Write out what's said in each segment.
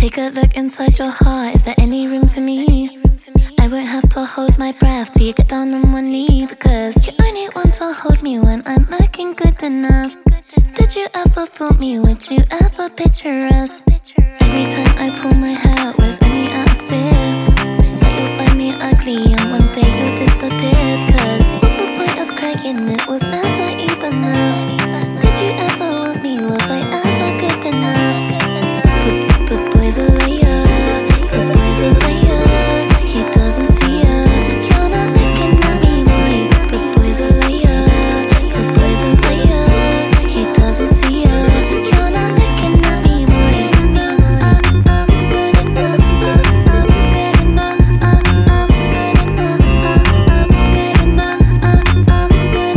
Take a look inside your heart, is there any room for me? I won't have to hold my breath till you get down on one knee, because you only want to hold me when I'm looking good enough. Did you ever fool me? Would you ever picture us? Every time I pull my hair out, was only out of fear that you'll find me ugly and one day you'll disappear. Because what's the point of crying? It was never even enough. Did you ever want me? Was I ever good enough? But boy's a liar, the boy's a liar. He doesn't see ya. You're not looking at me, boy. But boy's a liar, the boy's a liar. He doesn't see ya. You're not looking at me, boy. Good enough, good enough, good enough, good enough, good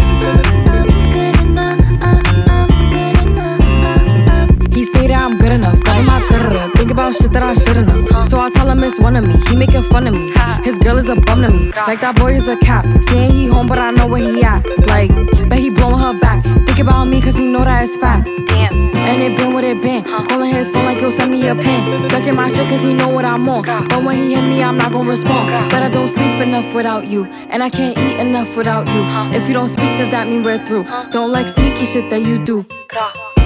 enough. He say that I'm good enough, got him out there. Think about shit that I should've known. So I tell him it's one of me. He making fun of me. His girl is a bum to me. Like that boy is a cap. Saying he home, but I know where he at. Like, bet he blowing her back. Think about me, cause he know that it's fat. And it been what it been. Calling his phone like he'll send me a pin. Ducking my shit cause he know what I'm on. But when he hit me, I'm not gonna respond. But I don't sleep enough without you. And I can't eat enough without you. If you don't speak, does that mean we're through? Don't like sneaky shit that you do.